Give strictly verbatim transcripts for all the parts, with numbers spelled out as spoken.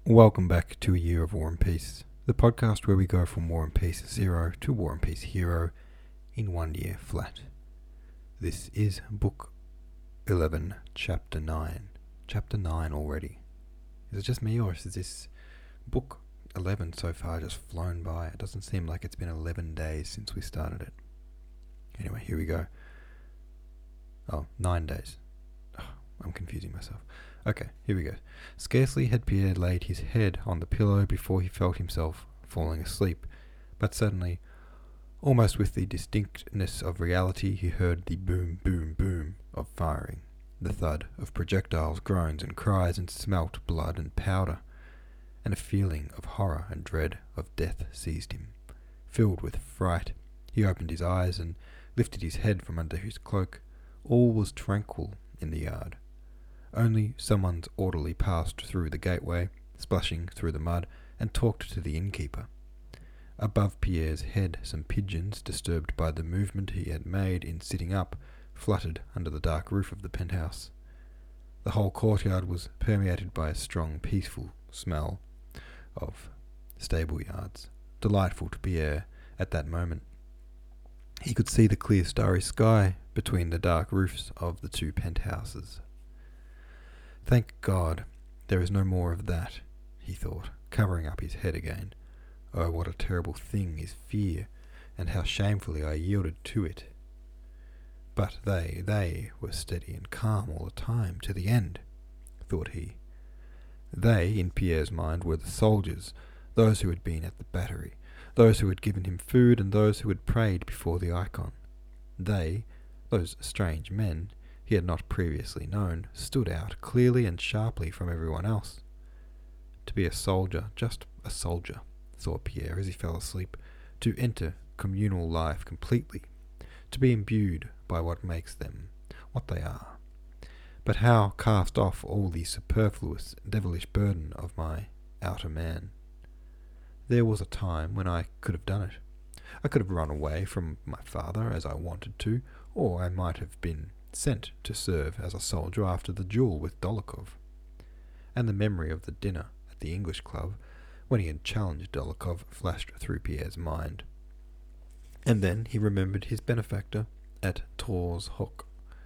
Welcome back to A Year of War and Peace, the podcast where we go from War and Peace Zero to War and Peace Hero in one year flat. This is Book eleven, Chapter nine. Chapter nine already. Is it just me, or is this Book eleven so far just flown by? It doesn't seem like it's been eleven days since we started it. Anyway, here we go. Oh, nine days. Oh, I'm confusing myself. Okay, here we go. Scarcely had Pierre laid his head on the pillow before he felt himself falling asleep, but suddenly, almost with the distinctness of reality, he heard the boom, boom, boom of firing, the thud of projectiles, groans and cries, and smelt blood and powder, and a feeling of horror and dread of death seized him. Filled with fright, he opened his eyes and lifted his head from under his cloak. All was tranquil in the yard. Only someone's orderly passed through the gateway, splashing through the mud, and talked to the innkeeper. Above Pierre's head, some pigeons, disturbed by the movement he had made in sitting up, fluttered under the dark roof of the penthouse. The whole courtyard was permeated by a strong, peaceful smell of stable yards, delightful to Pierre at that moment. He could see the clear starry sky between the dark roofs of the two penthouses. Thank God, there is no more of that, he thought, covering up his head again. Oh, what a terrible thing is fear, and how shamefully I yielded to it. But they, they were steady and calm all the time, to the end, thought he. They, in Pierre's mind, were the soldiers, those who had been at the battery, those who had given him food, and those who had prayed before the icon. They, those strange men he had not previously known, stood out clearly and sharply from everyone else. To be a soldier, just a soldier, thought Pierre as he fell asleep, to enter communal life completely, to be imbued by what makes them what they are. But how cast off all the superfluous, devilish burden of my outer man? There was a time when I could have done it. I could have run away from my father as I wanted to, or I might have been sent to serve as a soldier after the duel with Dolokhov. And the memory of the dinner at the English club, when he had challenged Dolokhov, flashed through Pierre's mind. And then he remembered his benefactor at Tor's Hook.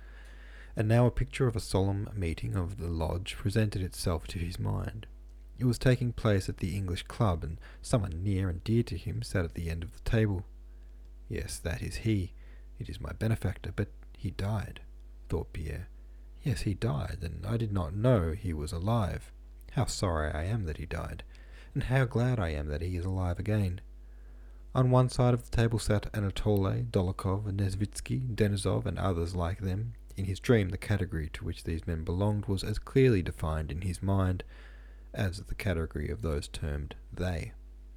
And now a picture of a solemn meeting of the lodge presented itself to his mind. It was taking place at the English club, and someone near and dear to him sat at the end of the table. Yes, that is he. It is my benefactor, but he died, thought Pierre. Yes, he died, and I did not know he was alive. How sorry I am that he died, and how glad I am that he is alive again. On one side of the table sat Anatole, Dolokhov, Nesvitsky, Denisov, and others like them. In his dream, the category to which these men belonged was as clearly defined in his mind as the category of those termed they.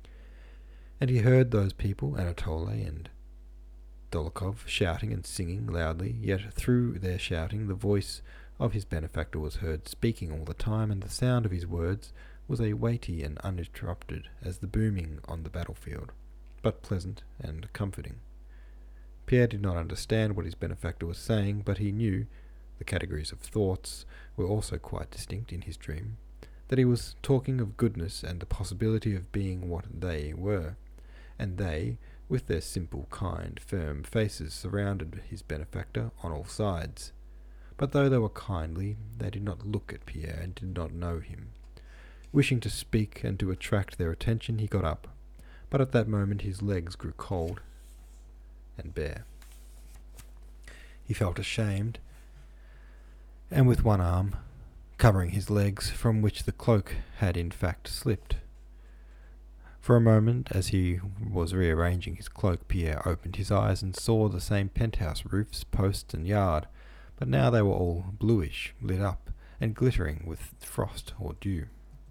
And he heard those people, Anatole and Dolokhov, shouting and singing loudly, yet through their shouting the voice of his benefactor was heard, speaking all the time, and the sound of his words was as weighty and uninterrupted as the booming on the battlefield, but pleasant and comforting. Pierre did not understand what his benefactor was saying, but he knew the categories of thoughts were also quite distinct in his dream, that he was talking of goodness and the possibility of being what they were, and they, with their simple, kind, firm faces, surrounded his benefactor on all sides. But though they were kindly, they did not look at Pierre and did not know him. Wishing to speak and to attract their attention, he got up, but at that moment his legs grew cold and bare. He felt ashamed, and with one arm covering his legs, from which the cloak had in fact slipped. For a moment, as he was rearranging his cloak, Pierre opened his eyes and saw the same penthouse roofs, posts, and yard, but now they were all bluish, lit up, and glittering with frost or dew.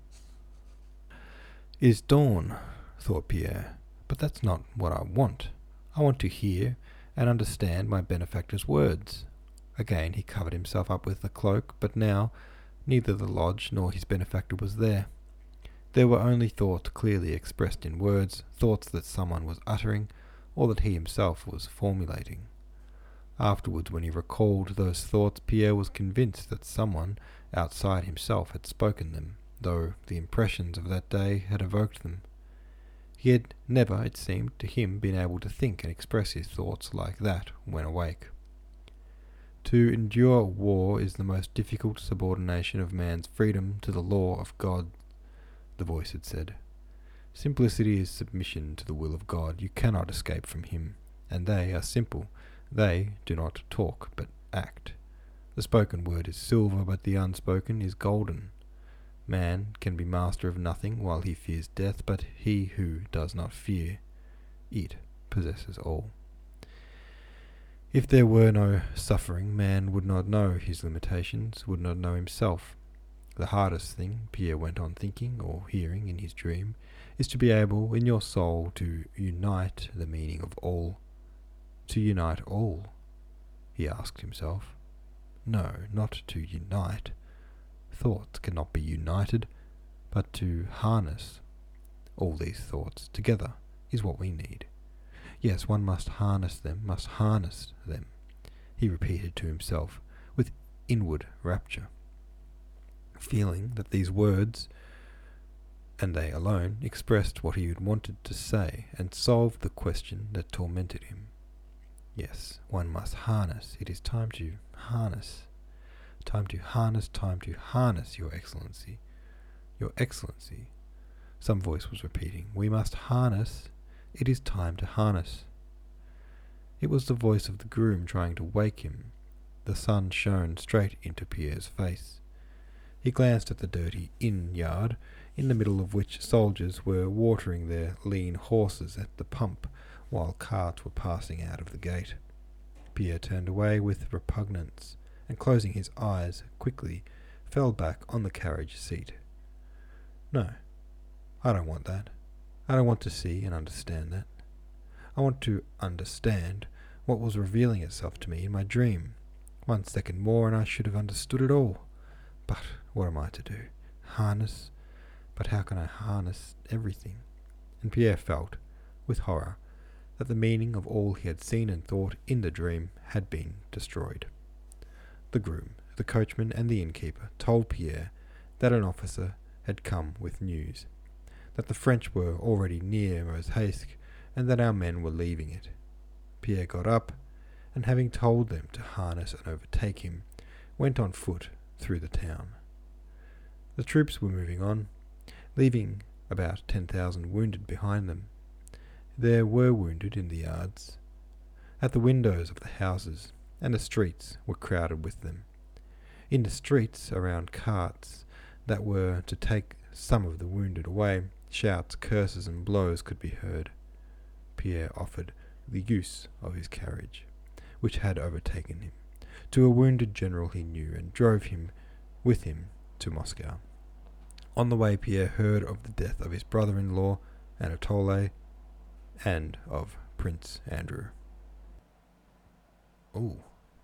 It is dawn, thought Pierre, but that's not what I want. I want to hear and understand my benefactor's words. Again he covered himself up with the cloak, but now neither the lodge nor his benefactor was there. There were only thoughts clearly expressed in words, thoughts that someone was uttering, or that he himself was formulating. Afterwards, when he recalled those thoughts, Pierre was convinced that someone outside himself had spoken them, though the impressions of that day had evoked them. He had never, it seemed to him, been able to think and express his thoughts like that when awake. To endure war is the most difficult subordination of man's freedom to the law of God, the voice had said. Simplicity is submission to the will of God. You cannot escape from him, and they are simple. They do not talk, but act. The spoken word is silver, but the unspoken is golden. Man can be master of nothing while he fears death, but he who does not fear it possesses all. If there were no suffering, man would not know his limitations, would not know himself. The hardest thing, Pierre went on thinking or hearing in his dream, is to be able in your soul to unite the meaning of all. To unite all, he asked himself. No, not to unite. Thoughts cannot be united, but to harness all these thoughts together is what we need. Yes, one must harness them, must harness them, he repeated to himself with inward rapture, feeling that these words, and they alone, expressed what he had wanted to say and solved the question that tormented him. Yes, one must harness. It is time to harness. Time to harness, time to harness, Your Excellency. Your Excellency. Some voice was repeating, we must harness. It is time to harness. It was the voice of the groom trying to wake him. The sun shone straight into Pierre's face. He glanced at the dirty inn yard, in the middle of which soldiers were watering their lean horses at the pump, while carts were passing out of the gate. Pierre turned away with repugnance, and closing his eyes quickly, fell back on the carriage seat. No, I don't want that. I don't want to see and understand that. I want to understand what was revealing itself to me in my dream. One second more and I should have understood it all. But what am I to do? Harness? But how can I harness everything? And Pierre felt, with horror, that the meaning of all he had seen and thought in the dream had been destroyed. The groom, the coachman, and the innkeeper told Pierre that an officer had come with news, that the French were already near Mozhaïsk, and that our men were leaving it. Pierre got up, and having told them to harness and overtake him, went on foot through the town. The troops were moving on, leaving about ten thousand wounded behind them. There were wounded in the yards, at the windows of the houses, and the streets were crowded with them. In the streets, around carts that were to take some of the wounded away, shouts, curses, and blows could be heard. Pierre offered the use of his carriage, which had overtaken him, to a wounded general he knew, and drove him with him to Moscow. On the way, Pierre heard of the death of his brother-in-law, Anatole, and of Prince Andrew. Oh,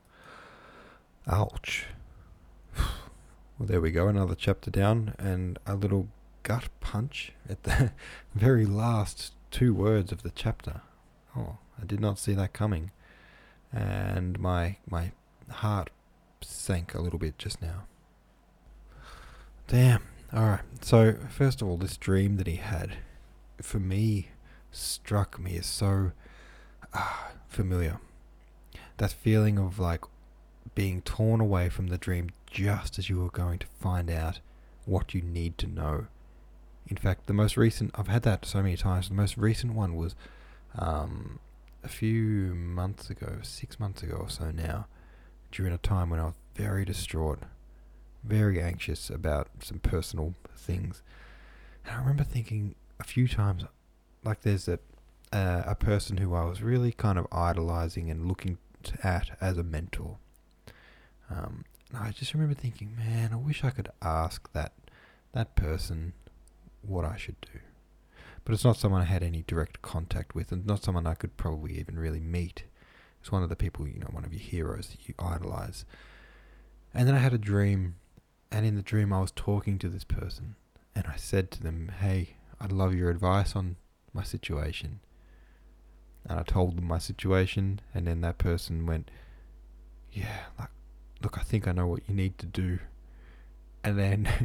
ouch. Well, there we go, another chapter down, and a little gut punch at the very last two words of the chapter. Oh, I did not see that coming, and my my heart sank a little bit just now. Damn. Alright, so first of all, this dream that he had, for me, struck me as so ah, familiar. That feeling of like being torn away from the dream just as you were going to find out what you need to know. In fact, the most recent, I've had that so many times, the most recent one was um, a few months ago, six months ago or so now, during a time when I was very distraught, very anxious about some personal things. And I remember thinking a few times, like there's a, uh, a person who I was really kind of idolizing and looking to, at as a mentor. Um, and I just remember thinking, man, I wish I could ask that that person what I should do. But it's not someone I had any direct contact with, and not someone I could probably even really meet. It's one of the people, you know, one of your heroes that you idolize. And then I had a dream, and in the dream I was talking to this person, and I said to them, hey, I'd love your advice on my situation. And I told them my situation, and then that person went, yeah, like, look, I think I know what you need to do. And then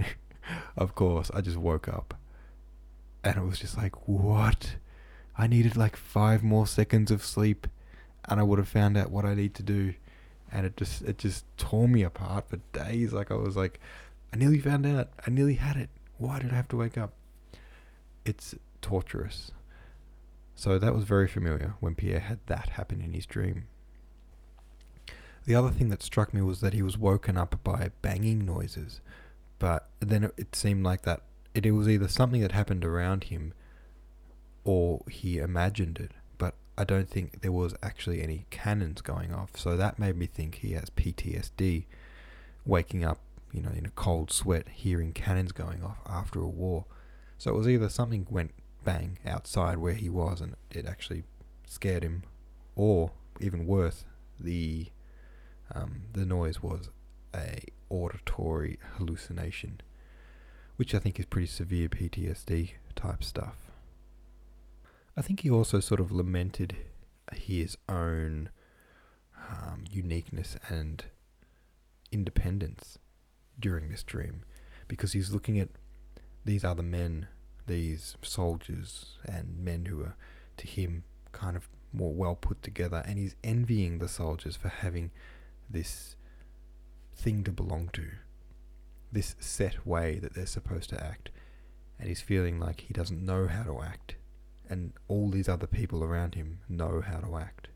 of course, I just woke up. And it was just like, what? I needed like five more seconds of sleep and I would have found out what I need to do. And it just it just tore me apart for days. Like I was like, I nearly found out. I nearly had it. Why did I have to wake up? It's torturous. So that was very familiar when Pierre had that happen in his dream. The other thing that struck me was that he was woken up by banging noises. But then it, it seemed like that it, it was either something that happened around him or he imagined it. But I don't think there was actually any cannons going off. So that made me think he has P T S D, waking up, you know, in a cold sweat, hearing cannons going off after a war. So it was either something went bang outside where he was and it actually scared him, or even worse, the um, the noise was a auditory hallucination, which I think is pretty severe P T S D type stuff. I think he also sort of lamented his own um, uniqueness and independence during this dream, because he's looking at these other men, these soldiers and men who are to him kind of more well put together, and he's envying the soldiers for having this thing to belong to, this set way that they're supposed to act, and he's feeling like he doesn't know how to act, and all these other people around him know how to act.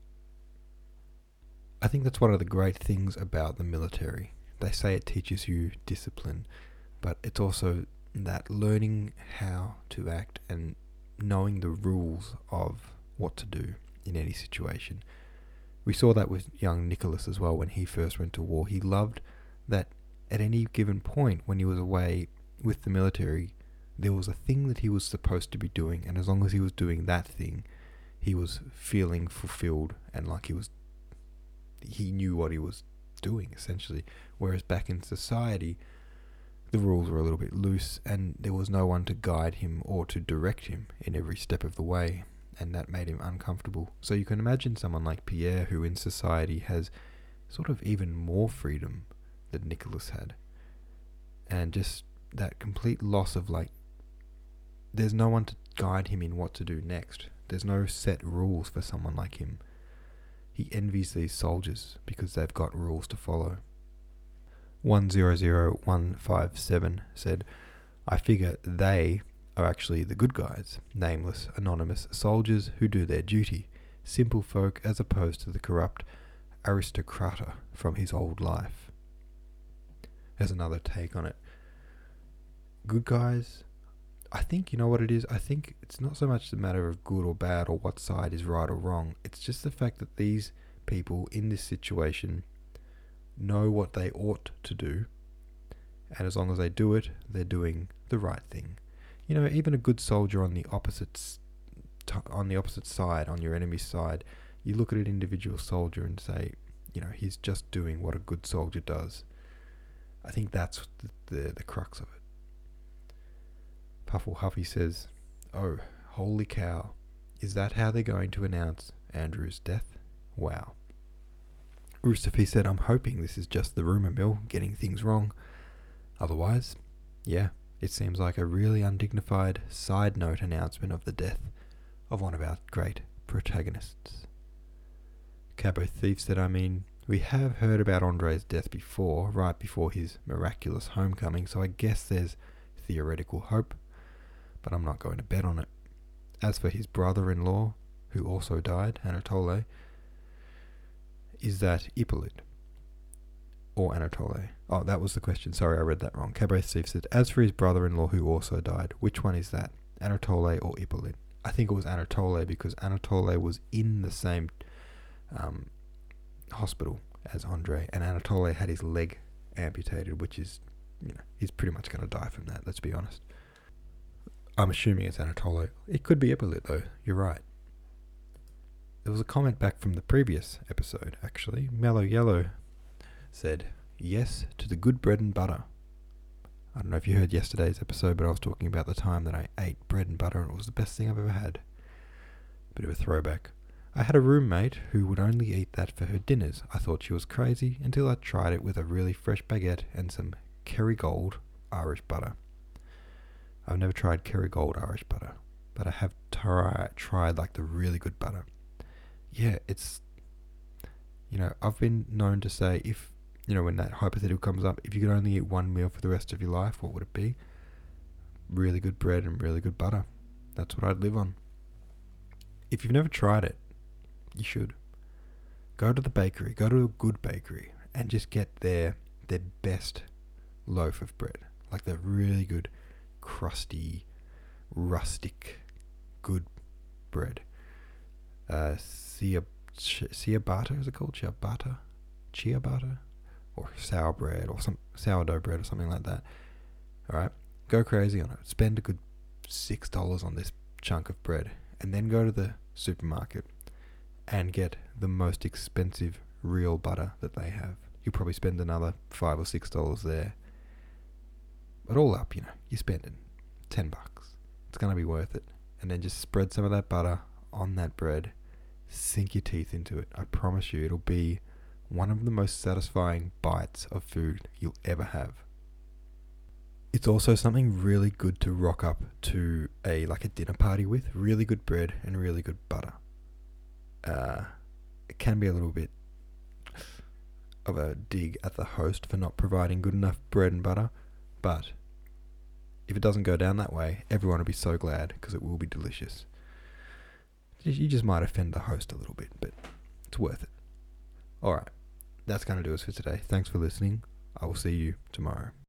I think that's one of the great things about the military. They say it teaches you discipline, but it's also that learning how to act and knowing the rules of what to do in any situation. We saw that with young Nicholas as well when he first went to war. He loved that at any given point when he was away with the military, there was a thing that he was supposed to be doing, and as long as he was doing that thing, he was feeling fulfilled and like he was he knew what he was doing, essentially. Whereas back in society, the rules were a little bit loose and there was no one to guide him or to direct him in every step of the way, and that made him uncomfortable. So you can imagine someone like Pierre, who in society has sort of even more freedom than Nicholas had, and just that complete loss of like, there's no one to guide him in what to do next. There's no set rules for someone like him. He envies these soldiers because they've got rules to follow. one zero zero one five seven said, I figure they are actually the good guys, nameless, anonymous soldiers who do their duty, simple folk as opposed to the corrupt aristocrata from his old life. There's another take on it. Good guys, I think, you know what it is? I think it's not so much the matter of good or bad or what side is right or wrong. It's just the fact that these people in this situation know what they ought to do, and as long as they do it, they're doing the right thing. You know, even a good soldier on the opposite on the opposite side, on your enemy's side, you look at an individual soldier and say, you know, he's just doing what a good soldier does. I think that's the the, the crux of it. Puffle Huffy says, oh, holy cow, is that how they're going to announce Andrew's death? Wow. Roosterfee said, I'm hoping this is just the rumour mill getting things wrong. Otherwise, yeah, it seems like a really undignified side note announcement of the death of one of our great protagonists. Cabo Thief said, I mean, we have heard about Andre's death before, right before his miraculous homecoming, so I guess there's theoretical hope, but I'm not going to bet on it. As for his brother-in-law, who also died, Anatole, is that Hippolyte or Anatole? Oh, that was the question. Sorry, I read that wrong. Cabo Thief said, as for his brother-in-law who also died, which one is that? Anatole or Hippolyte? I think it was Anatole because Anatole was in the same um, hospital as Andre, and Anatole had his leg amputated, which is, you know, he's pretty much going to die from that, let's be honest. I'm assuming it's Anatole. It could be Hippolyte though, you're right. There was a comment back from the previous episode, actually. Mellow Yellow said, yes to the good bread and butter. I don't know if you heard yesterday's episode, but I was talking about the time that I ate bread and butter and it was the best thing I've ever had. Bit of a throwback. I had a roommate who would only eat that for her dinners. I thought she was crazy until I tried it with a really fresh baguette and some Kerrygold Irish butter. I've never tried Kerrygold Irish butter, but I have try, tried like the really good butter. Yeah, it's, you know, I've been known to say, if, you know, when that hypothetical comes up, if you could only eat one meal for the rest of your life, what would it be? Really good bread and really good butter. That's what I'd live on. If you've never tried it, you should. Go to the bakery, go to a good bakery, and just get their their best loaf of bread. Like the really good, crusty, rustic, good bread. Uh, cia, ciabatta, is it called? Ciabatta? Ciabatta? Or sour bread, or some sourdough bread, or something like that. Alright? Go crazy on it. Spend a good six dollars on this chunk of bread, and then go to the supermarket and get the most expensive real butter that they have. You'll probably spend another five or six dollars there. But all up, you know, you're spending ten bucks. It's gonna be worth it. And then just spread some of that butter on that bread. Sink your teeth into it. I promise you, it'll be one of the most satisfying bites of food you'll ever have. It's also something really good to rock up to a like a dinner party with. Really good bread and really good butter. Uh, it can be a little bit of a dig at the host for not providing good enough bread and butter, but if it doesn't go down that way, everyone will be so glad because it will be delicious. You just might offend the host a little bit, but it's worth it. Alright, that's going to do us for today. Thanks for listening. I will see you tomorrow.